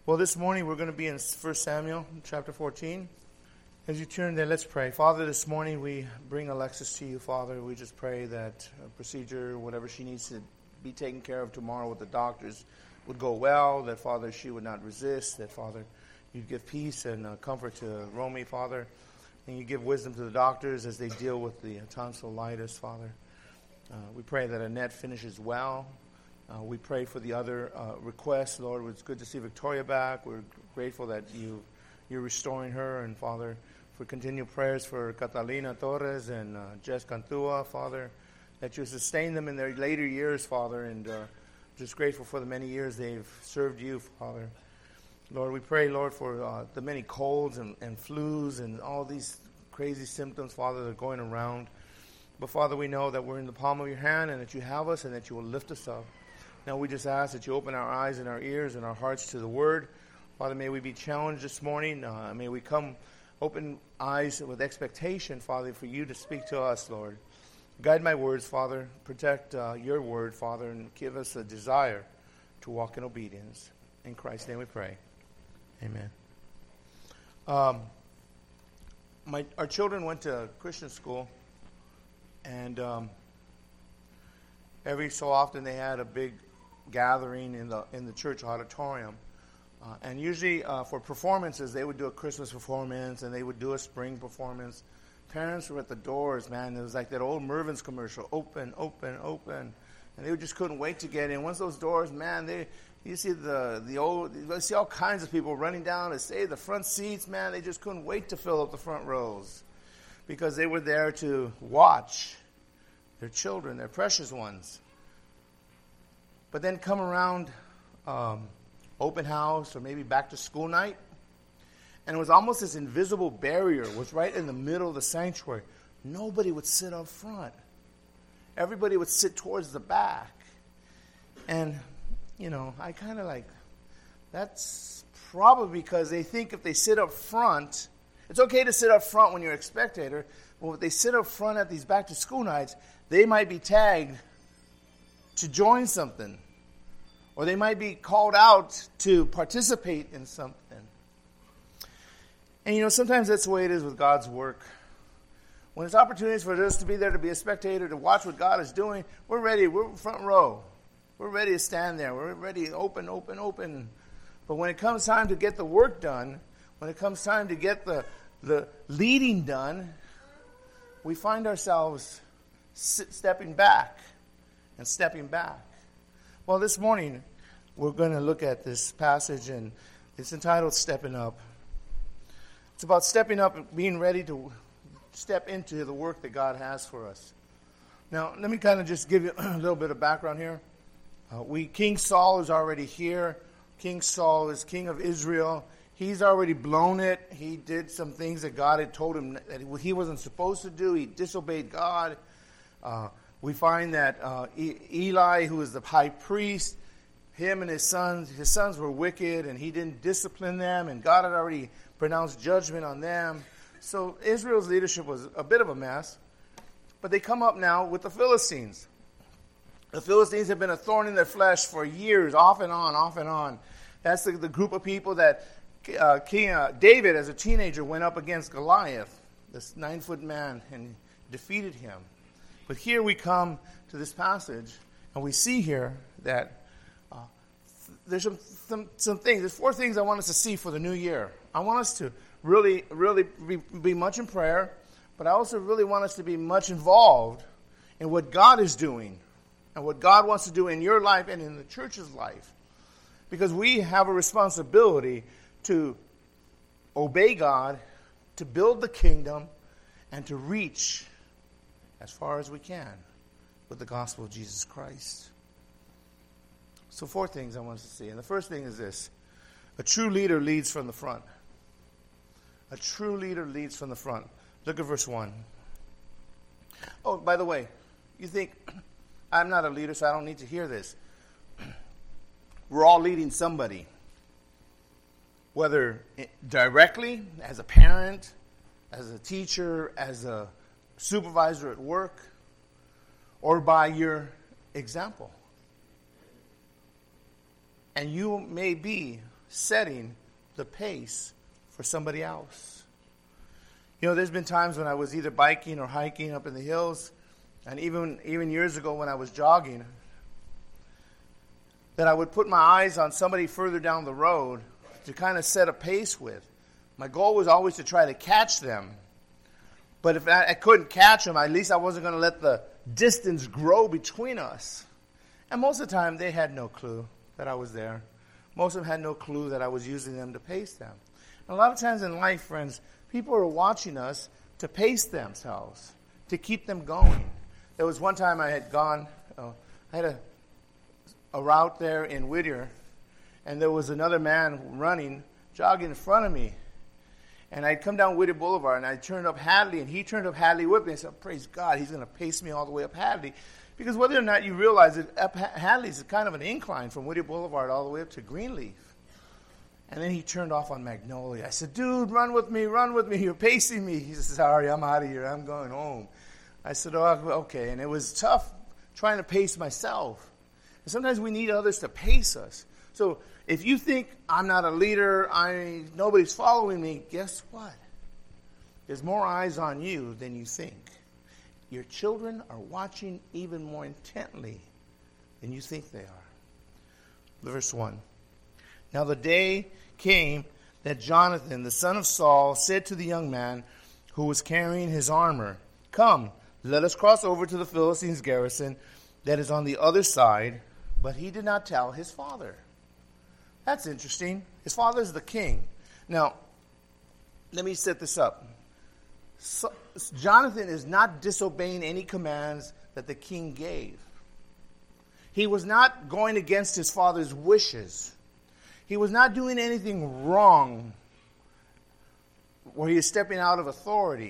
Well, this morning we're going to be in 1 Samuel chapter 14. As you turn there, let's pray. Father, this morning we bring Alexis to you, Father. We just pray that procedure, whatever she needs to be taken care of tomorrow with the doctors, would go well, that, Father, she would not resist, that, Father, you'd give peace and comfort to Romy, Father, and you give wisdom to the doctors as they deal with the tonsillitis, Father. We pray that Annette finishes well. We pray for the other requests, Lord. It's good to see Victoria back. We're grateful that you're restoring her, and, Father, for continued prayers for Catalina Torres and Jess Cantua, Father, that you sustain them in their later years, Father, and just grateful for the many years they've served you, Father. Lord, we pray, Lord, for the many colds and flus and all these crazy symptoms, Father, that are going around. But, Father, we know that we're in the palm of your hand and that you have us and that you will lift us up. Now we just ask that you open our eyes and our ears and our hearts to the word. Father, may we be challenged this morning. May we come open eyes with expectation, Father, for you to speak to us, Lord. Guide my words, Father. Protect your word, Father, and give us a desire to walk in obedience. In Christ's name we pray. Amen. Our children went to Christian school, and every so often they had a big gathering in the church auditorium. And usually for performances, they would do a Christmas performance and they would do a spring performance. Parents were at the doors, man. It was like that old Mervyn's commercial, open, open, open. And they just couldn't wait to get in. Once those doors, man, you see you see all kinds of people running down to save the front seats, man. They just couldn't wait to fill up the front rows because they were there to watch their children, their precious ones. But then come around open house or maybe back to school night, and it was almost this invisible barrier was right in the middle of the sanctuary. Nobody would sit up front. Everybody would sit towards the back. And, I kind of that's probably because they think if they sit up front, it's okay to sit up front when you're a spectator, but if they sit up front at these back to school nights, they might be tagged to join something. Or they might be called out to participate in something. And sometimes that's the way it is with God's work. When it's opportunities for us to be there, to be a spectator, to watch what God is doing, we're ready. We're front row. We're ready to stand there. We're ready, open, open, open. But when it comes time to get the work done, when it comes time to get the leading done, we find ourselves stepping back and stepping back. Well, this morning, we're going to look at this passage, and it's entitled Stepping Up. It's about stepping up and being ready to step into the work that God has for us. Now, let me kind of just give you a little bit of background here. King Saul is already here. King Saul is king of Israel. He's already blown it. He did some things that God had told him that he wasn't supposed to do. He disobeyed God. We find that Eli, who is the high priest, him and his sons were wicked, and he didn't discipline them, and God had already pronounced judgment on them. So Israel's leadership was a bit of a mess. But they come up now with the Philistines. The Philistines have been a thorn in their flesh for years, off and on, off and on. That's the group of people that King David, as a teenager, went up against Goliath, this 9-foot man, and defeated him. But here we come to this passage, and we see here that there's some things. There's 4 things I want us to see for the new year. I want us to really, really be much in prayer, but I also really want us to be much involved in what God is doing and what God wants to do in your life and in the church's life. Because we have a responsibility to obey God, to build the kingdom, and to reach as far as we can with the gospel of Jesus Christ. So 4 things I want us to see. And the first thing is this. A true leader leads from the front. A true leader leads from the front. Look at verse 1. Oh, by the way, you think, I'm not a leader, so I don't need to hear this. We're all leading somebody. Whether directly, as a parent, as a teacher, as a supervisor at work, or by your example. And you may be setting the pace for somebody else. You know, there's been times when I was either biking or hiking up in the hills, and even years ago when I was jogging, that I would put my eyes on somebody further down the road to kind of set a pace with. My goal was always to try to catch them. But if I couldn't catch them, at least I wasn't going to let the distance grow between us. And most of the time, they had no clue that I was there. Most of them had no clue that I was using them to pace them. And a lot of times in life, friends, people are watching us to pace themselves, to keep them going. There was one time I had gone, I had a route there in Whittier, and there was another man running, jogging in front of me. And I'd come down Whittier Boulevard, and I turned up Hadley, and he turned up Hadley with me. I said, praise God, he's going to pace me all the way up Hadley. Because whether or not you realize it, up Hadley is kind of an incline from Whittier Boulevard all the way up to Greenleaf. And then he turned off on Magnolia. I said, dude, run with me, you're pacing me. He said, sorry, I'm out of here, I'm going home. I said, oh, okay. And it was tough trying to pace myself. And sometimes we need others to pace us. So if you think I'm not a leader, nobody's following me, guess what? There's more eyes on you than you think. Your children are watching even more intently than you think they are. Verse 1. Now the day came that Jonathan, the son of Saul, said to the young man who was carrying his armor, come, let us cross over to the Philistines' garrison that is on the other side. But he did not tell his father. That's interesting. His father is the king. Now, let me set this up. So, Jonathan is not disobeying any commands that the king gave. He was not going against his father's wishes. He was not doing anything wrong where he is stepping out of authority.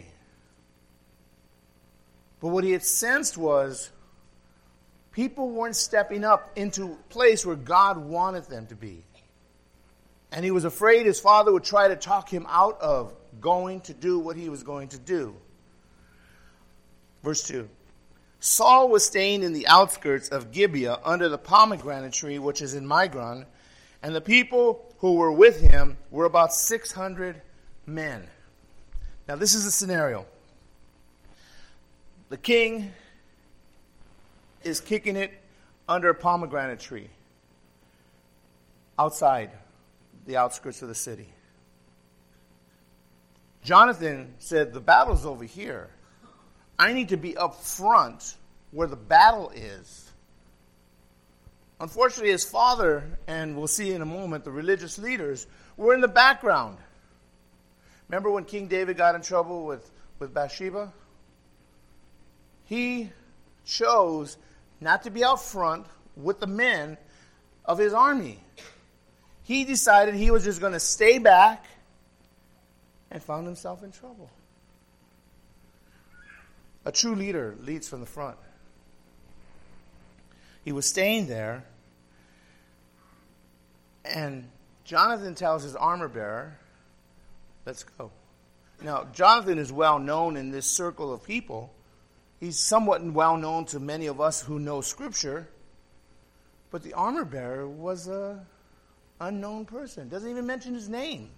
But what he had sensed was people weren't stepping up into a place where God wanted them to be. And he was afraid his father would try to talk him out of going to do what he was going to do. Verse 2. Saul was staying in the outskirts of Gibeah under the pomegranate tree, which is in Migron, and the people who were with him were about 600 men. Now this is the scenario. The king is kicking it under a pomegranate tree outside the outskirts of the city. Jonathan said, the battle's over here. I need to be up front where the battle is. Unfortunately, his father, and we'll see in a moment, the religious leaders, were in the background. Remember when King David got in trouble with Bathsheba? He chose not to be out front with the men of his army. He decided he was just going to stay back and found himself in trouble. A true leader leads from the front. He was staying there, and Jonathan tells his armor bearer, let's go. Now, Jonathan is well known in this circle of people. He's somewhat well known to many of us who know Scripture, but the armor bearer was an unknown person. Doesn't even mention his name.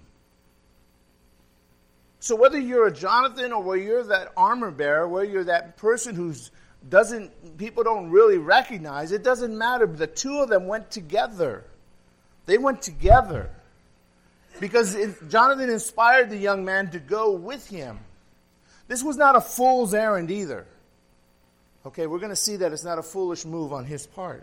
So whether you're a Jonathan or whether you're that armor bearer, whether you're that person people don't really recognize, it doesn't matter. The two of them went together. They went together. Because Jonathan inspired the young man to go with him. This was not a fool's errand either. Okay, we're going to see that it's not a foolish move on his part.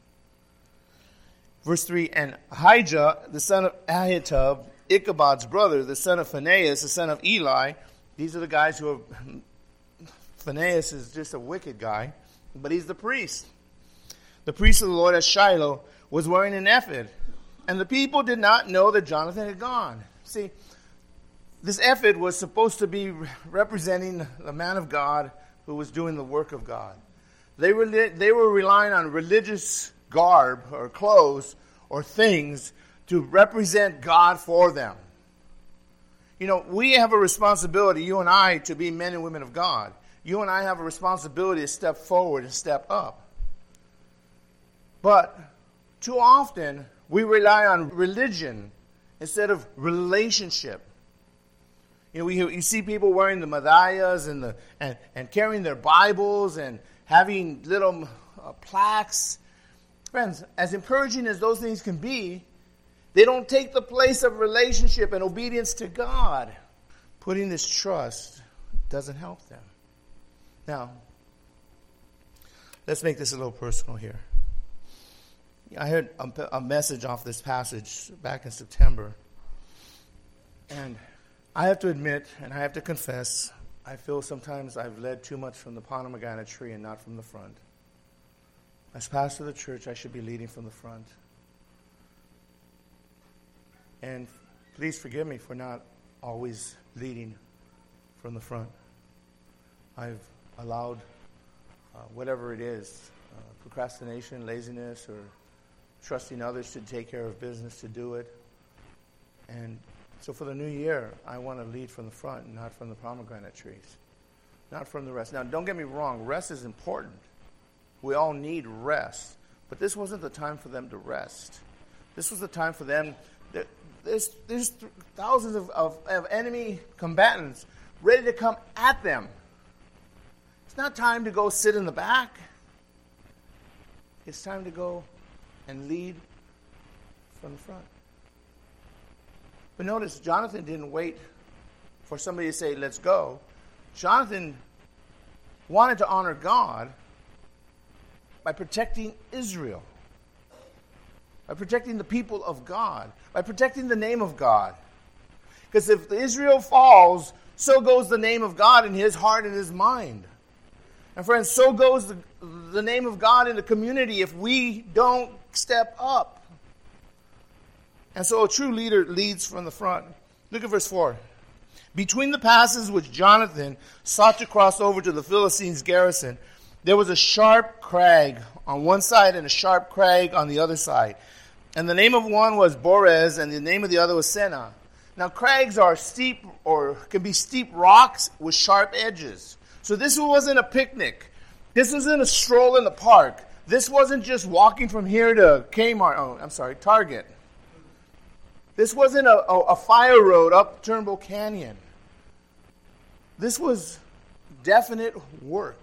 Verse 3, and Ahijah, the son of Ahitub, Ichabod's brother, the son of Phinehas, the son of Eli. These are the guys who are... Phinehas is just a wicked guy, but he's the priest. The priest of the Lord at Shiloh was wearing an ephod, and the people did not know that Jonathan had gone. See, this ephod was supposed to be representing the man of God who was doing the work of God. They were relying on religious garb or clothes or things to represent God for them. You know, we have a responsibility, you and I, to be men and women of God. You and I have a responsibility to step forward and step up. But too often, we rely on religion instead of relationship. You know, you see people wearing the medallas and carrying their Bibles and having little plaques. Friends, as encouraging as those things can be, they don't take the place of relationship and obedience to God. Putting this trust doesn't help them. Now, let's make this a little personal here. I heard a message off this passage back in September. And I have to admit, and I have to confess, I feel sometimes I've led too much from the pomegranate tree and not from the front. As pastor of the church, I should be leading from the front. And please forgive me for not always leading from the front. I've allowed whatever it is, procrastination, laziness, or trusting others to take care of business to do it. And so for the new year, I want to lead from the front, not from the pomegranate trees, not from the rest. Now, don't get me wrong, rest is important. We all need rest. But this wasn't the time for them to rest. This was the time for them. There's thousands of enemy combatants ready to come at them. It's not time to go sit in the back. It's time to go and lead from the front. But notice, Jonathan didn't wait for somebody to say, let's go. Jonathan wanted to honor God by protecting Israel, by protecting the people of God, by protecting the name of God. Because if Israel falls, so goes the name of God in his heart and his mind. And friends, so goes the name of God in the community if we don't step up. And so a true leader leads from the front. Look at verse 4. Between the passes which Jonathan sought to cross over to the Philistines' garrison, there was a sharp crag on one side and a sharp crag on the other side. And the name of one was Borez, and the name of the other was Senah. Now, crags are steep or can be steep rocks with sharp edges. So this wasn't a picnic. This wasn't a stroll in the park. This wasn't just walking from here to Target. This wasn't a fire road up Turnbull Canyon. This was definite work.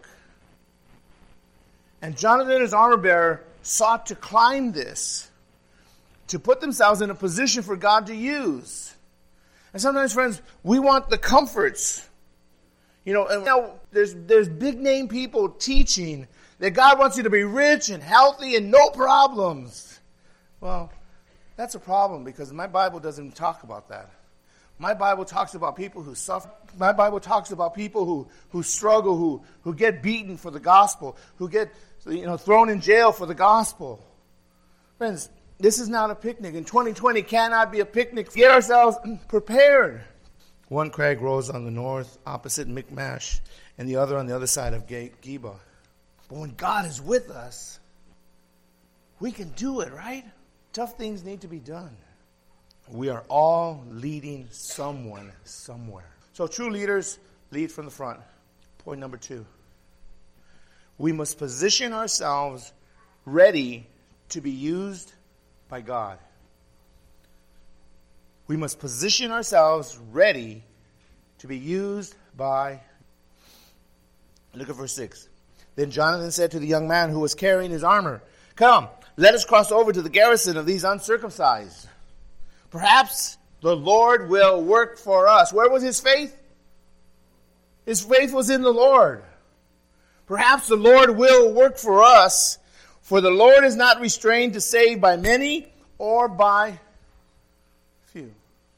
And Jonathan and his armor bearer sought to climb this, to put themselves in a position for God to use. And sometimes, friends, we want the comforts. You know, and now there's big name people teaching that God wants you to be rich and healthy and no problems. Well, that's a problem because my Bible doesn't talk about that. My Bible talks about people who suffer. My Bible talks about people who struggle, who get beaten for the gospel, who get thrown in jail for the gospel. Friends, this is not a picnic. And 2020 cannot be a picnic. Get ourselves prepared. One crag rose on the north, opposite Michmash, and the other on the other side of Geba. But when God is with us, we can do it, right? Tough things need to be done. We are all leading someone somewhere. So true leaders lead from the front. Point number 2. We must position ourselves ready to be used by God. We must position ourselves ready to be used by. Look at verse 6. Then Jonathan said to the young man who was carrying his armor, "Come, let us cross over to the garrison of these uncircumcised. Perhaps the Lord will work for us." Where was his faith? His faith was in the Lord. Perhaps the Lord will work for us, for the Lord is not restrained to save by many or by few.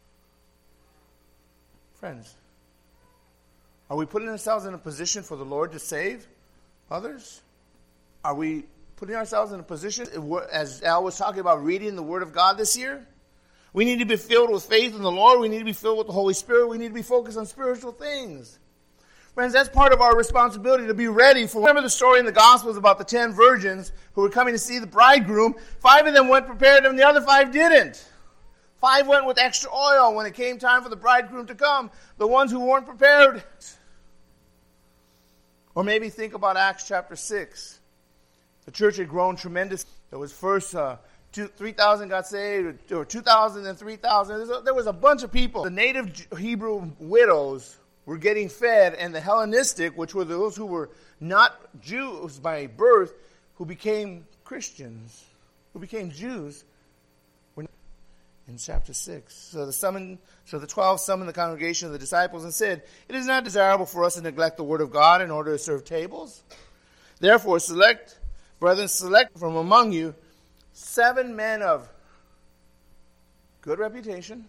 Friends, are we putting ourselves in a position for the Lord to save others? Are we putting ourselves in a position, as Al was talking about reading the Word of God this year? We need to be filled with faith in the Lord. We need to be filled with the Holy Spirit. We need to be focused on spiritual things. Friends, that's part of our responsibility to be ready for. Remember the story in the Gospels about the 10 virgins who were coming to see the bridegroom. 5 of them went prepared and the other 5 didn't. 5 went with extra oil when it came time for the bridegroom to come. The ones who weren't prepared. Or maybe think about Acts chapter 6. The church had grown tremendous. There was first 3,000 got saved, or 2,000 and 3,000. There was a bunch of people. The native Hebrew widows were getting fed, and the Hellenistic, which were those who were not Jews by birth, who became Christians, who became Jews, were in chapter 6. So the 12 summoned the congregation of the disciples and said, "It is not desirable for us to neglect the word of God in order to serve tables. Therefore, select from among you 7 men of good reputation."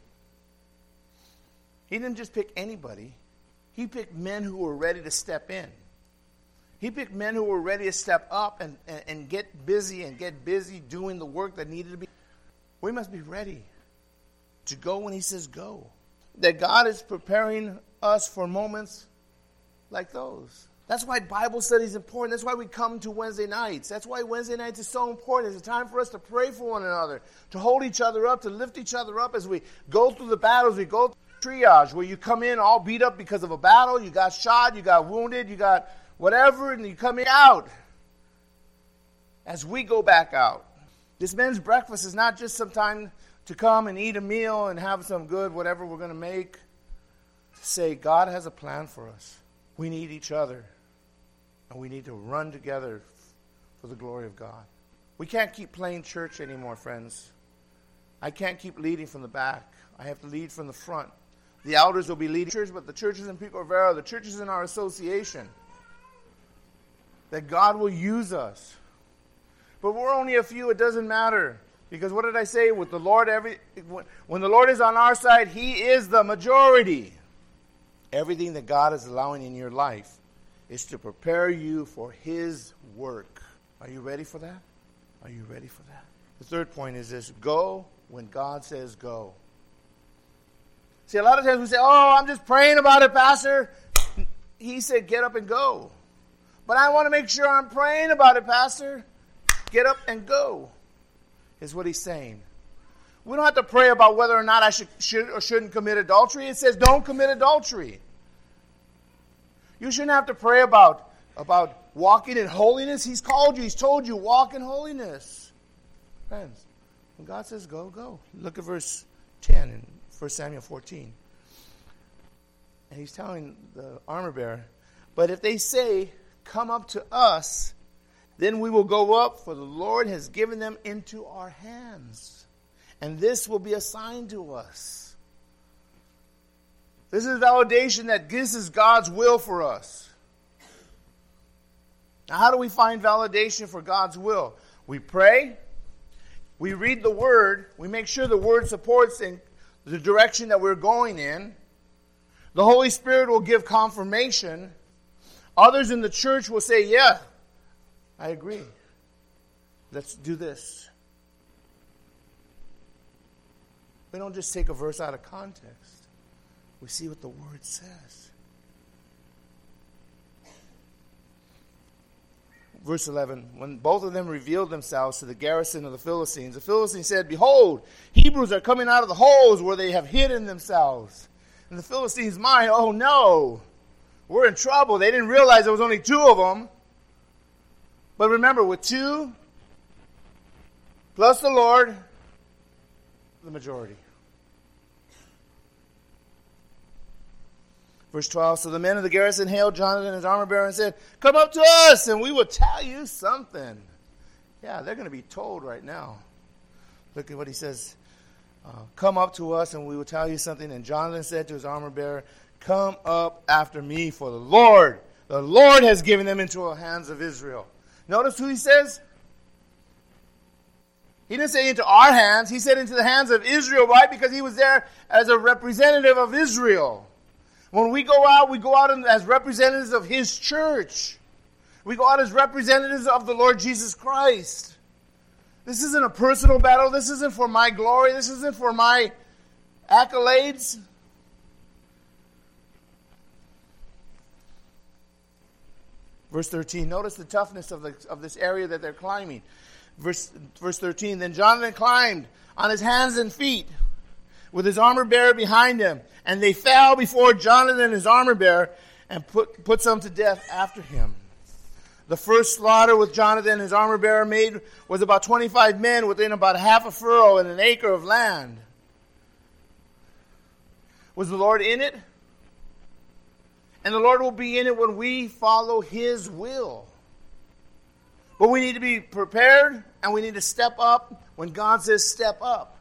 He didn't just pick anybody. He picked men who were ready to step in. He picked men who were ready to step up and get busy doing the work that needed to be. We must be ready to go when he says go. That God is preparing us for moments like those. That's why Bible study is important. That's why we come to Wednesday nights. That's why Wednesday nights is so important. It's a time for us to pray for one another, to hold each other up, to lift each other up as we go through the battles. We go through triage, where you come in all beat up because of a battle. You got shot, you got wounded, you got whatever, and you come out as we go back out. This men's breakfast is not just some time to come and eat a meal and have some good whatever we're going to make. To say God has a plan for us. We need each other. And we need to run together for the glory of God. We can't keep playing church anymore, friends. I can't keep leading from the back. I have to lead from the front. The elders will be leading church, but the churches in Pico Rivera, the churches in our association, that God will use us. But we're only a few, it doesn't matter. Because what did I say? With the Lord, when the Lord is on our side, He is the majority. Everything that God is allowing in your life is to prepare you for His work. Are you ready for that? Are you ready for that? The third point is this: go when God says go. See, a lot of times we say, "Oh, I'm just praying about it, Pastor." He said, "Get up and go." But I want to make sure I'm praying about it, Pastor. Get up and go, is what he's saying. We don't have to pray about whether or not I should or shouldn't commit adultery. It says don't commit adultery. You shouldn't have to pray about walking in holiness. He's called you. He's told you, walk in holiness. Friends, when God says go, go. Look at verse 10 in 1 Samuel 14. And he's telling the armor bearer, "But if they say, 'Come up to us,' then we will go up, for the Lord has given them into our hands. And this will be a sign to us." This is validation that this is God's will for us. Now, how do we find validation for God's will? We pray. We read the Word. We make sure the Word supports in the direction that we're going in. The Holy Spirit will give confirmation. Others in the church will say, "Yeah, I agree. Let's do this." We don't just take a verse out of context. We see what the Word says. Verse 11, when both of them revealed themselves to the garrison of the Philistines said, "Behold, Hebrews are coming out of the holes where they have hidden themselves." And the Philistines' mind, "Oh no, we're in trouble." They didn't realize there was only 2 of them. But remember, with 2 plus the Lord, the majority. Verse 12, so the men of the garrison hailed Jonathan and his armor bearer and said, "Come up to us and we will tell you something." Yeah, they're going to be told right now. Look at what he says. "Come up to us and we will tell you something." And Jonathan said to his armor bearer, "Come up after me, for the Lord has given them into the hands of Israel." Notice who he says? He didn't say into our hands. He said into the hands of Israel. Why? Because he was there as a representative of Israel. When we go out as representatives of His church. We go out as representatives of the Lord Jesus Christ. This isn't a personal battle. This isn't for my glory. This isn't for my accolades. Verse 13, notice the toughness of this area that they're climbing. Verse 13, then Jonathan climbed on his hands and feet with his armor bearer behind him. And they fell before Jonathan and his armor bearer and put some to death after him. The first slaughter with Jonathan and his armor bearer made was about 25 men within about half a furrow and an acre of land. Was the Lord in it? And the Lord will be in it when we follow His will. But we need to be prepared and we need to step up when God says step up.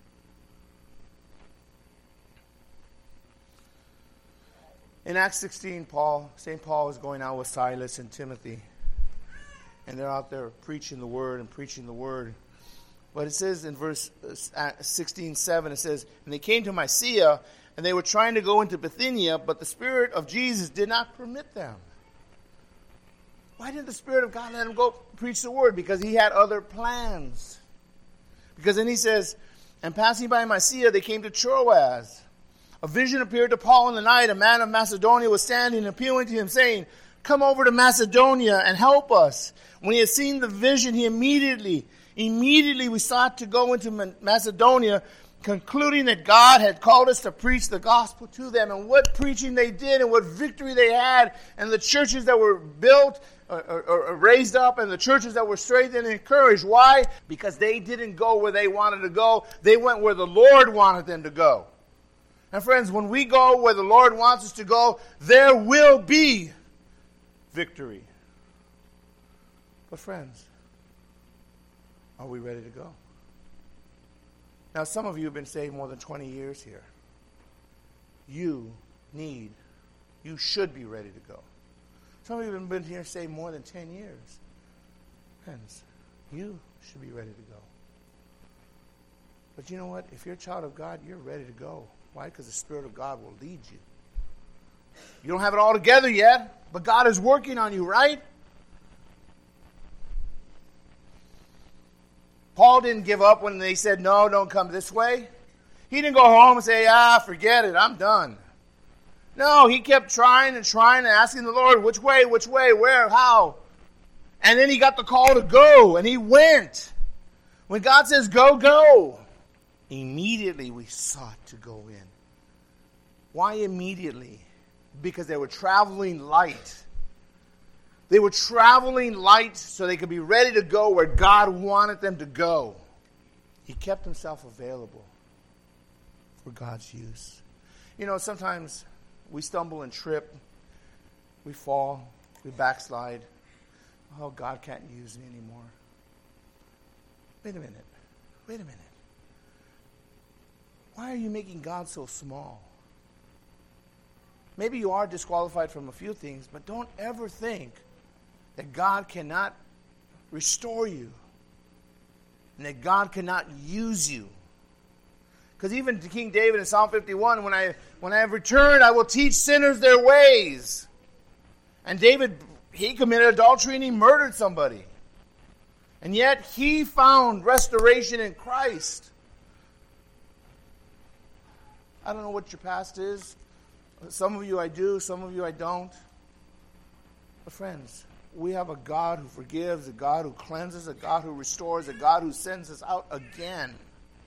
In Acts 16, St. Paul is going out with Silas and Timothy. And they're out there preaching the word and preaching the word. But it says in verse 16:7, it says, and they came to Mysia, and they were trying to go into Bithynia, but the Spirit of Jesus did not permit them. Why didn't the Spirit of God let them go preach the word? Because He had other plans. Because then he says, and passing by Mysia, they came to Troas. A vision appeared to Paul in the night. A man of Macedonia was standing and appealing to him, saying, come over to Macedonia and help us. When he had seen the vision, he immediately we sought to go into Macedonia, concluding that God had called us to preach the gospel to them. And what preaching they did and what victory they had, and the churches that were built or raised up, and the churches that were strengthened and encouraged. Why? Because they didn't go where they wanted to go. They went where the Lord wanted them to go. And friends, when we go where the Lord wants us to go, there will be victory. But friends, are we ready to go? Now, some of you have been saved more than 20 years here. You should be ready to go. Some of you have been here saved more than 10 years. Friends, you should be ready to go. But you know what? If you're a child of God, you're ready to go. Why? Because the Spirit of God will lead you. You don't have it all together yet, but God is working on you, right? Paul didn't give up when they said, no, don't come this way. He didn't go home and say, forget it, I'm done. No, he kept trying and asking the Lord, which way, where, how? And then he got the call to go, and he went. When God says go, go. Immediately we sought to go in. Why immediately? Because they were traveling light. They were traveling light so they could be ready to go where God wanted them to go. He kept himself available for God's use. You know, sometimes we stumble and trip. We fall. We backslide. Oh, God can't use me anymore. Wait a minute. Why are you making God so small? Maybe you are disqualified from a few things, but don't ever think that God cannot restore you and that God cannot use you. Because even to King David in Psalm 51, when I have returned, I will teach sinners their ways. And David, he committed adultery and he murdered somebody. And yet he found restoration in Christ. I don't know what your past is. Some of you I do, some of you I don't. But friends, we have a God who forgives, a God who cleanses, a God who restores, a God who sends us out again.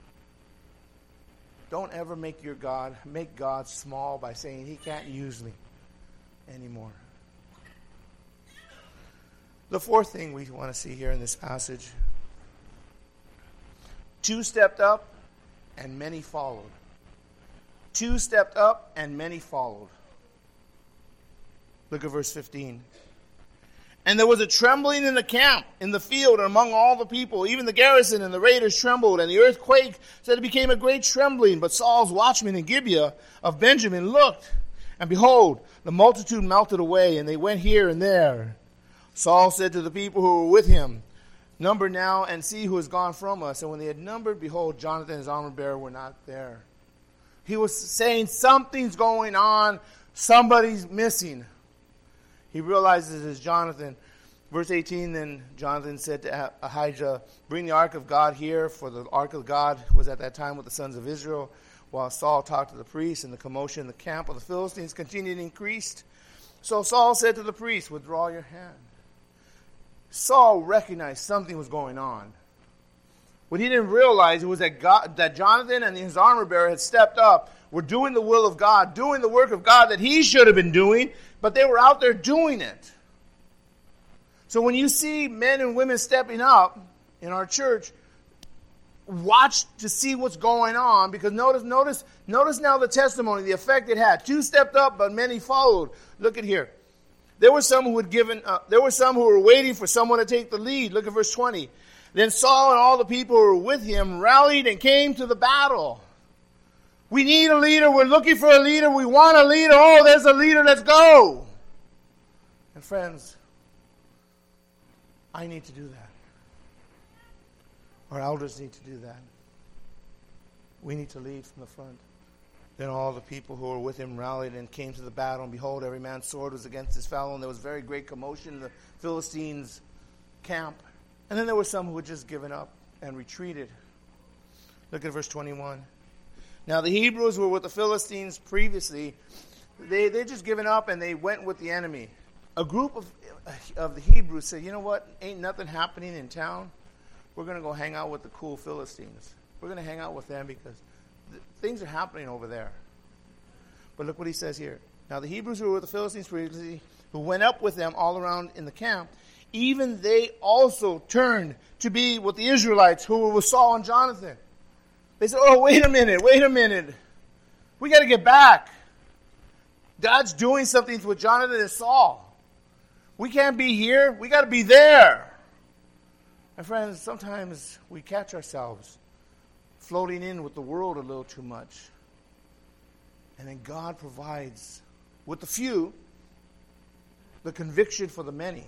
Don't ever make God small by saying He can't use me anymore. The fourth thing we want to see here in this passage. 2 stepped up and many followed. 2 stepped up and many followed. Look at verse 15. And there was a trembling in the camp, in the field, and among all the people. Even the garrison and the raiders trembled, and the earth quaked, so that it became a great trembling. But Saul's watchmen in Gibeah of Benjamin looked, and behold, the multitude melted away, and they went here and there. Saul said to the people who were with him, number now and see who has gone from us. And when they had numbered, behold, Jonathan and his armor bearer were not there. He was saying something's going on. Somebody's missing. He realizes it's Jonathan. Verse 18, then Jonathan said to Ahijah, bring the ark of God here, for the ark of God was at that time with the sons of Israel. While Saul talked to the priests, and the commotion in the camp of the Philistines continued and increased. So Saul said to the priest, withdraw your hand. Saul recognized something was going on. What he didn't realize was that Jonathan and his armor bearer had stepped up, were doing the will of God, doing the work of God that he should have been doing, but they were out there doing it. So when you see men and women stepping up in our church, watch to see what's going on, because notice now the testimony, the effect it had. 2 stepped up, but many followed. Look at here. There were some who had given up. There were some who were waiting for someone to take the lead. Look at verse 20. Then Saul and all the people who were with him rallied and came to the battle. We need a leader. We're looking for a leader. We want a leader. Oh, there's a leader. Let's go. And friends, I need to do that. Our elders need to do that. We need to lead from the front. Then all the people who were with him rallied and came to the battle. And behold, every man's sword was against his fellow. And there was very great commotion in the Philistines' camp. And then there were some who had just given up and retreated. Look at verse 21. Now the Hebrews were with the Philistines previously. They just given up and they went with the enemy. A group of the Hebrews said, you know what? Ain't nothing happening in town. We're going to go hang out with the cool Philistines. We're going to hang out with them because things are happening over there. But look what he says here. Now the Hebrews who were with the Philistines previously, who went up with them all around in the camp, even they also turned to be with the Israelites who were with Saul and Jonathan. They said, oh, wait a minute. We got to get back. God's doing something with Jonathan and Saul. We can't be here. We got to be there. And friends, sometimes we catch ourselves floating in with the world a little too much. And then God provides, with the few, the conviction for the many.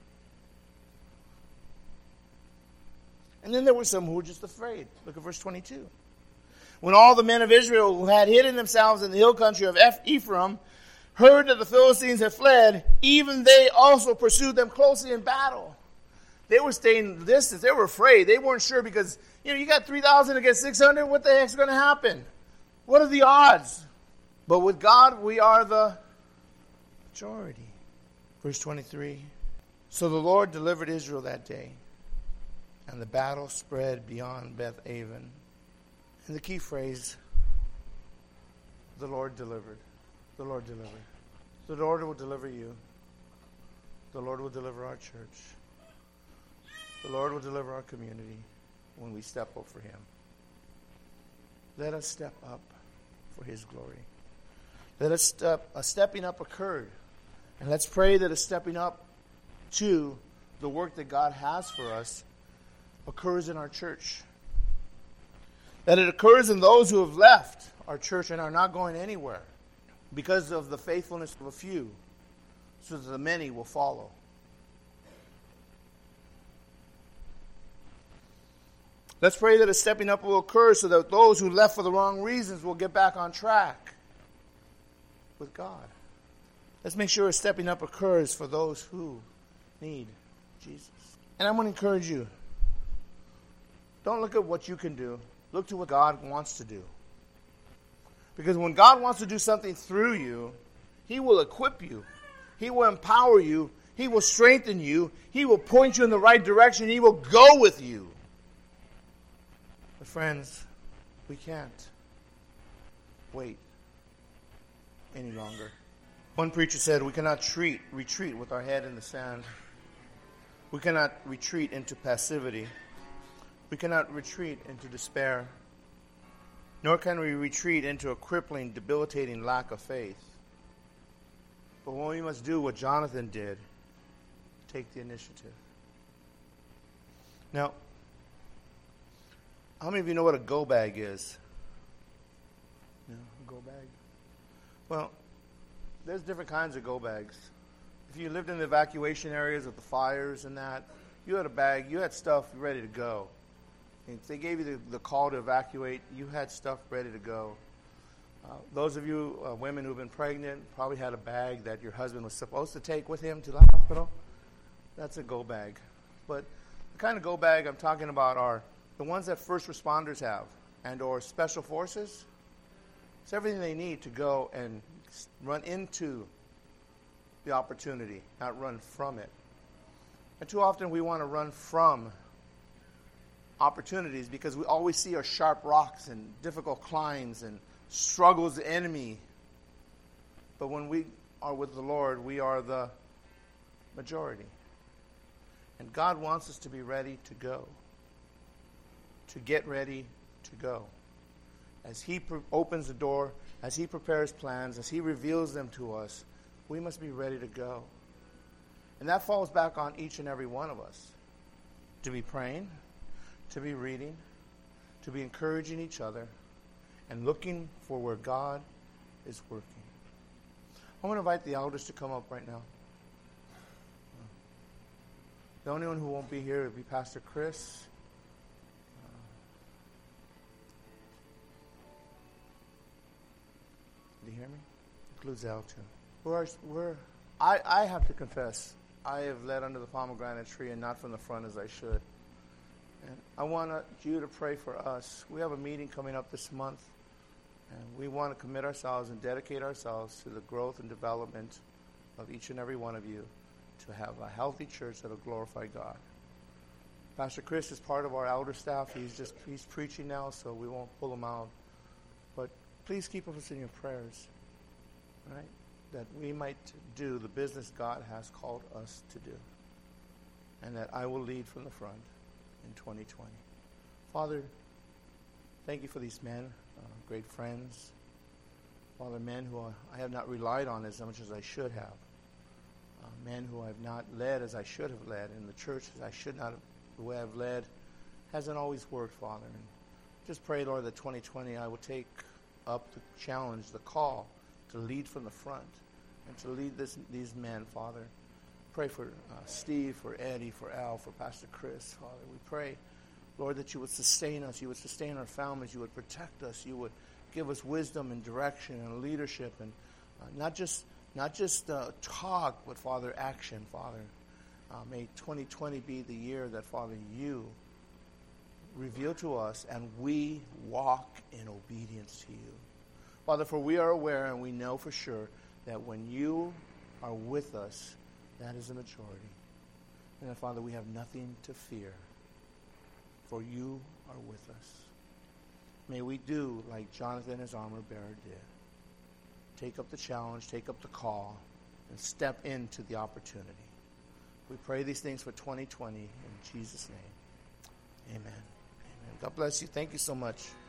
And then there were some who were just afraid. Look at verse 22. When all the men of Israel who had hidden themselves in the hill country of Ephraim heard that the Philistines had fled, even they also pursued them closely in battle. They were staying distance. They were afraid. They weren't sure because, you got 3,000 against 600. What the heck's going to happen? What are the odds? But with God, we are the majority. Verse 23. So the Lord delivered Israel that day, and the battle spread beyond Beth-aven. And the key phrase, the Lord delivered. The Lord delivered. The Lord will deliver you. The Lord will deliver our church. The Lord will deliver our community when we step up for Him. Let us step up for His glory. A stepping up occurred. And let's pray that a stepping up to the work that God has for us occurs in our church. That it occurs in those who have left our church and are not going anywhere because of the faithfulness of a few, so that the many will follow. Let's pray that a stepping up will occur so that those who left for the wrong reasons will get back on track with God. Let's make sure a stepping up occurs for those who need Jesus. And I'm going to encourage you, don't look at what you can do. Look to what God wants to do. Because when God wants to do something through you, He will equip you. He will empower you. He will strengthen you. He will point you in the right direction. He will go with you. But friends, we can't wait any longer. One preacher said, we cannot retreat with our head in the sand. We cannot retreat into passivity. We cannot retreat into despair. Nor can we retreat into a crippling, debilitating lack of faith. But we must do what Jonathan did, take the initiative. Now, how many of you know what a go bag is? No, a go bag? Well, there's different kinds of go bags. If you lived in the evacuation areas with the fires and that, you had a bag, you had stuff ready to go. If they gave you the call to evacuate, you had stuff ready to go. Those of you women who've been pregnant probably had a bag that your husband was supposed to take with him to the hospital. That's a go bag. But the kind of go bag I'm talking about are the ones that first responders have and or special forces. It's everything they need to go and run into the opportunity, not run from it. And too often we want to run from opportunities because we always see our sharp rocks and difficult climbs and struggles the enemy. But when we are with the Lord, we are the majority. And God wants us to be ready to go, to get ready to go. As He opens the door, as He prepares plans, as He reveals them to us, we must be ready to go. And that falls back on each and every one of us. To be praying, to be reading, to be encouraging each other, and looking for where God is working. I want to invite the elders to come up right now. The only one who won't be here will be Pastor Chris. Did you hear me? Includes Al too. I have to confess, I have led under the pomegranate tree and not from the front as I should. And I want you to pray for us. We have a meeting coming up this month, and we want to commit ourselves and dedicate ourselves to the growth and development of each and every one of you to have a healthy church that will glorify God. Pastor Chris is part of our elder staff. He's preaching now, so we won't pull him out. But please keep us in your prayers, right? That we might do the business God has called us to do. And that I will lead from the front in 2020. Father, thank you for these men, great friends. Father, men who I have not relied on as much as I should have. Men who I have not led as I should have led. In the church as I should not have, the way I've led hasn't always worked, Father. And just pray, Lord, that 2020 I will take up the challenge, the call to lead from the front and to lead these men, Father. Pray for Steve, for Eddie, for Al, for Pastor Chris, Father. We pray, Lord, that you would sustain us, you would sustain our families, you would protect us, you would give us wisdom and direction and leadership, and not just talk, but, Father, action, Father. May 2020 be the year that, Father, you reveal to us and we walk in obedience to you. Father, for we are aware and we know for sure that when you are with us, that is the majority. And that, Father, we have nothing to fear, for you are with us. May we do like Jonathan, his armor bearer, did. Take up the challenge, take up the call, and step into the opportunity. We pray these things for 2020 in Jesus' name. Amen. Amen. God bless you. Thank you so much.